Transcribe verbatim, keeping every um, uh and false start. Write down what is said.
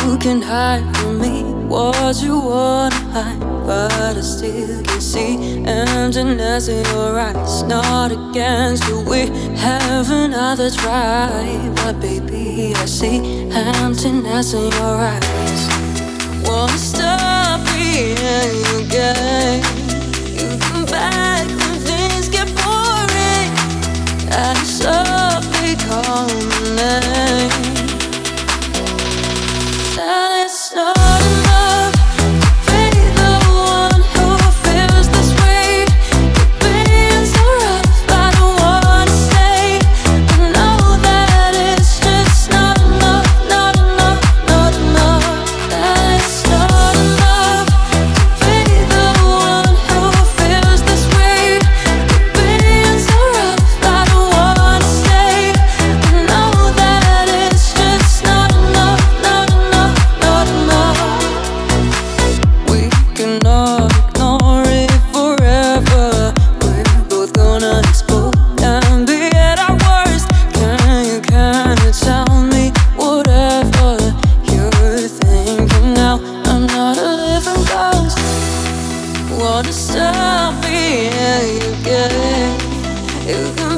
You can hide from me what you wanna hide, but I still can see emptiness in your eyes. Not against you, we have another try, but baby, I see emptiness in your eyes. Wanna stop being your game. You come back when things get boring, and you softly call my name. And it's not enough to be the one who feels this way. You're being so rough, I don't wanna stay. I know that it's just not enough, not enough, not enough. And it's not enough to be the one who feels this way. You're being so rough, I don't wanna stay. I know that it's just not enough, not enough, not enough. We cannot ignore it forever. We're both gonna explode and be at our worst. Can you, can you tell me whatever you're thinking now? I'm not a living ghost. Wanna stop being you again. You can